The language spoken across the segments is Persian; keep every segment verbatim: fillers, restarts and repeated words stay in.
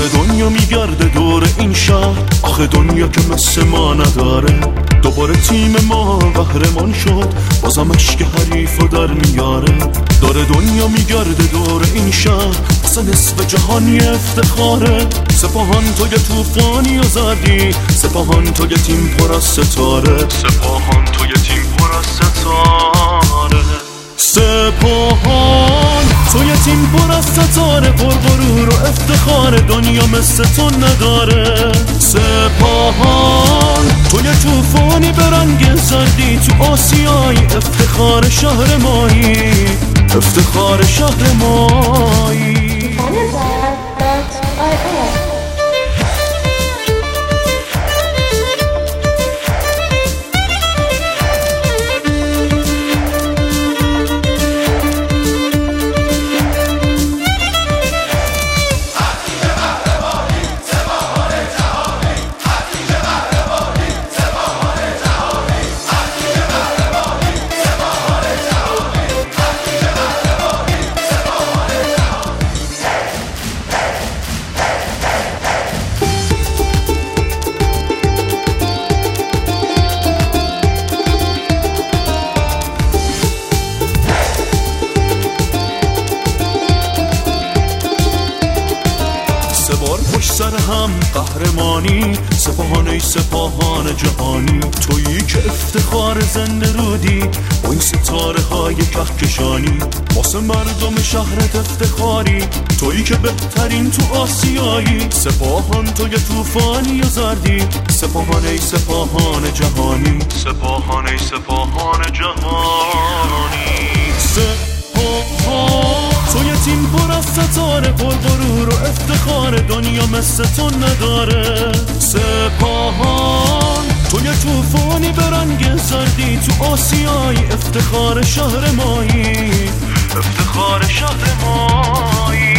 داره دنیا میگرده دور این شهر، آخه دنیا که مثل ما نداره. دوباره تیم ما قهرمان شد، بازم اشک حریفو در میاره. داره دنیا میگرده دور این شهر، اصلا نصف جهانی افتخاره. سپاهان تو یه توفانی و زدی، سپاهان تو یه تیم پر از ستاره، سپاهان تو یه تیم پر از ستاره. سپاهان تو یه تیم پر از ستاره، پر غرور و افتخار، دنیا مثل تو نداره. سپاهان تو یه توفانی به رنگ زردی، تو آسیایی افتخار شهر مایی، افتخار شهر مایی. پشت سر هم قهرمانی، سپاهان ای سپاهان جهانی. تویی که افتخار زنده رودی با این ستاره های کهکشانی، واسه مردم شهرت افتخاری. تویی که بهترین تو آسیایی، سپاهان تو یه توفانی و زردی. سپاهان ای سپاهان جهانی، سپاهان ای سپاهان جهانی. سپاهان تو یه تیم پر از ستاره، پر غرور و افتخار، دنیا مثل تو نداره. سپاهان تو یه توفانی به رنگ زردی، تو آسیایی افتخار شهر مایی، افتخار شهر مایی.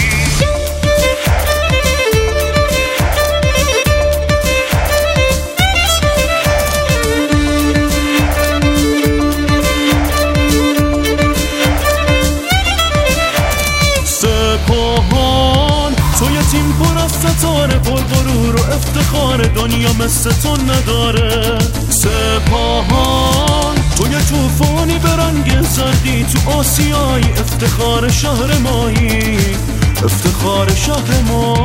سپاهان تو یه تیم پر از ستاره، پر غرور و افتخار، دنیا مثل تو نداره. سپاهان تو یه توفانی به رنگ زردی، تو آسیایی افتخار شهر مایی، افتخار شهر مایی.